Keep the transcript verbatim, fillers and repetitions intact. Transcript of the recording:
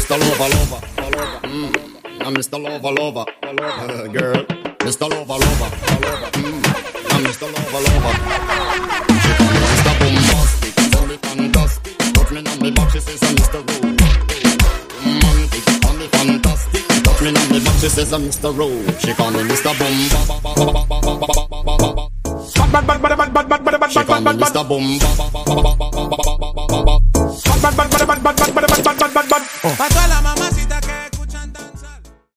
Mister Lover Lover. Mm. I'm Mister Lover Lover. Uh, girl, Mister Lover Lover. Mm. I'm Mister Lover Lover. She call me Mister Bombastic, tell me fantastic. Touch me on me back, she says I'm Mister Romantic, call me fantastic. Touch me on me back, she says I'm Mister Ro. She call me Mister Bombastic. Bad, bad, bad, bad, bad, bad, bad, bad, She call me Mister Bombastic. bad, bad, bad, bad, bad, bad,